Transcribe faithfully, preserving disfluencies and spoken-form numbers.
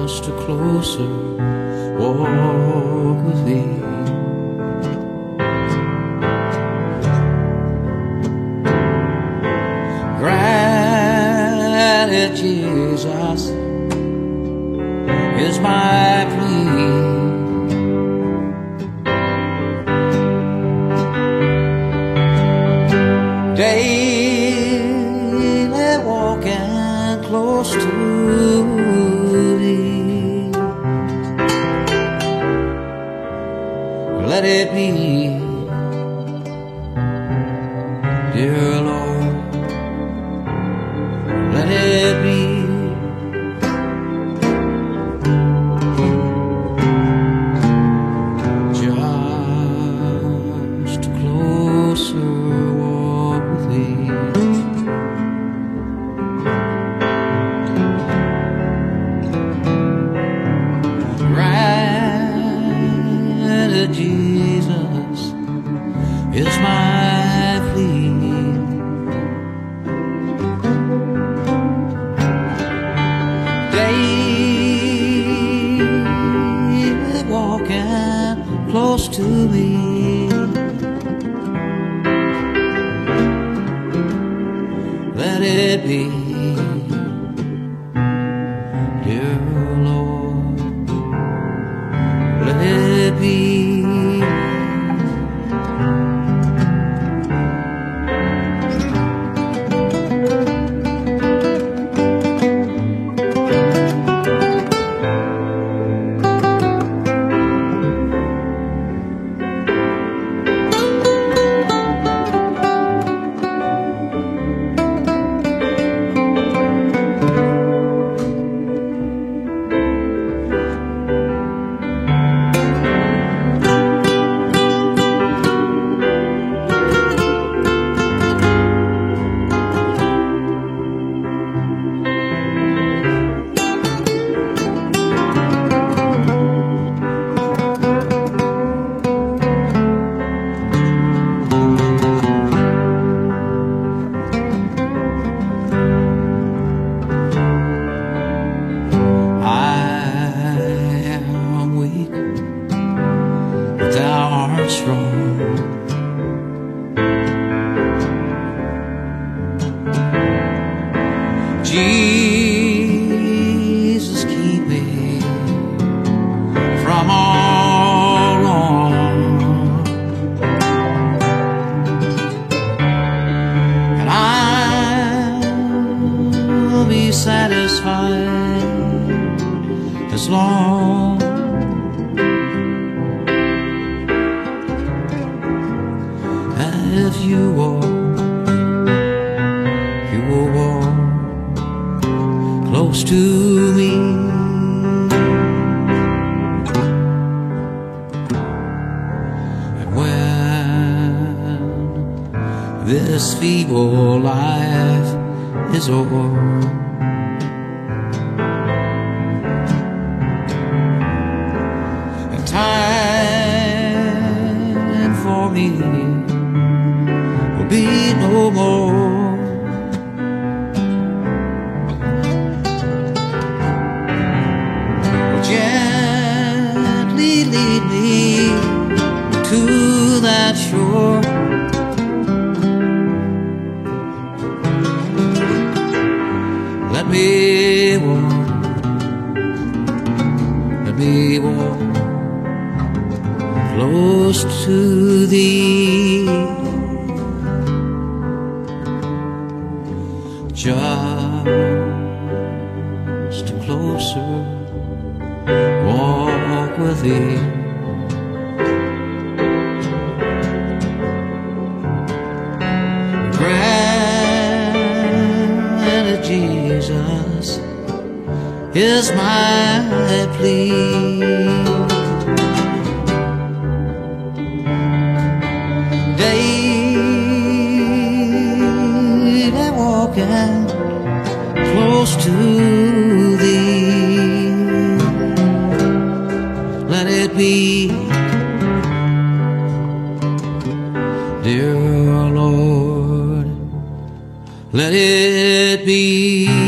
just a closer walk with thee. Granted, Jesus is my plea. Daily walking close to thee. Let it be, dear Lord, let it be. Just a closer walk with thee. Granted, Jesus is my plea. Daily walking close to me. Let it be, dear Lord, let it be. Strong. Jesus, keep me from all wrong, and I'll be satisfied as long if you walk, you will walk close to me. And when this feeble life is over, and time for me be no more, gently lead me to that shore. Let me walk, let me walk close to thee. Just a closer walk with thee. Granted, Jesus is my plea. Daily walking close to thee. Let it be, dear Lord, let it be.